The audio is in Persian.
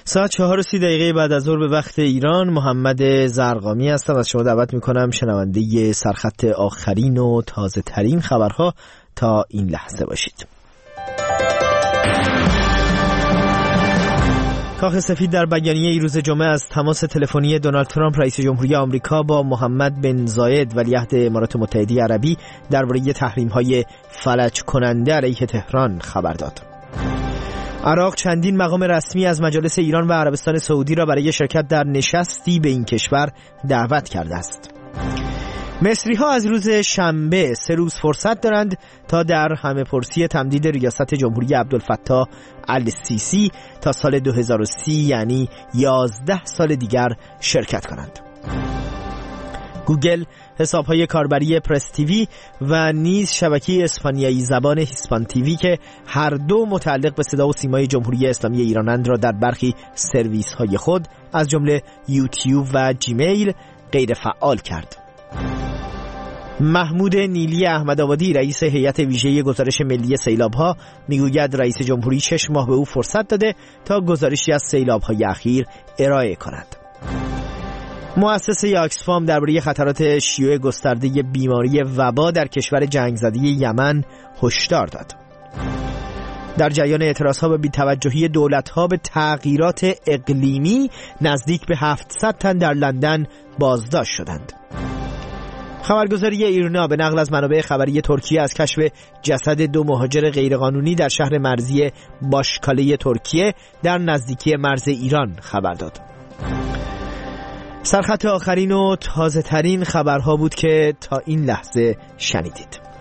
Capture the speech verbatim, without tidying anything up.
ساعت چهار و سی دقیقه بعد از ظهر به وقت ایران، محمد زرقامی هستم. از شما دعوت میکنم شنونده سرخط آخرین و تازه ترین خبرها تا این لحظه باشید. کاخ سفید در بیانیه روز جمعه از تماس تلفنی دونالد ترامپ رئیس جمهوری آمریکا با محمد بن زاید ولیعهد امارات متحده عربی درباره تحریم‌های فلج کننده علیه تهران خبر داد. عراق چندین مقام رسمی از مجالس ایران و عربستان سعودی را برای شرکت در نشستی به این کشور دعوت کرده است. مصری ها از روز شنبه سه روز فرصت دارند تا در همه پرسی تمدید ریاست جمهوری عبدالفتاح السیسی تا سال دو هزار و سی، یعنی یازده سال دیگر، شرکت کنند. گوگل حساب‌های کاربری پرس تیوی و نیز شبکه اسپانیایی زبان هیسپان تیوی که هر دو متعلق به صدا و سیمای جمهوری اسلامی ایرانند را در برخی سرویس‌های خود از جمله یوتیوب و جیمیل غیر فعال کرد. محمود نیلی احمدآبادی رئیس هیئت ویژه گزارش ملی سیلاب‌ها میگوید رئیس جمهوری شش ماه به او فرصت داده تا گزارشی از سیلاب‌های اخیر ارائه کند. مؤسسه آکسفام درباره خطرات شیوع گسترده بیماری وبا در کشور جنگ زده یمن هشدار داد. در جریان اعتراضها به بی‌توجهی دولت‌ها به تغییرات اقلیمی، نزدیک به هفتصد تن در لندن بازداشت شدند. خبرگزاری ایرنا به نقل از منابع خبری ترکیه از کشف جسد دو مهاجر غیرقانونی در شهر مرزی باشکاله ترکیه در نزدیکی مرز ایران خبر داد. سرخط آخرین و تازه ترین خبرها بود که تا این لحظه شنیدید.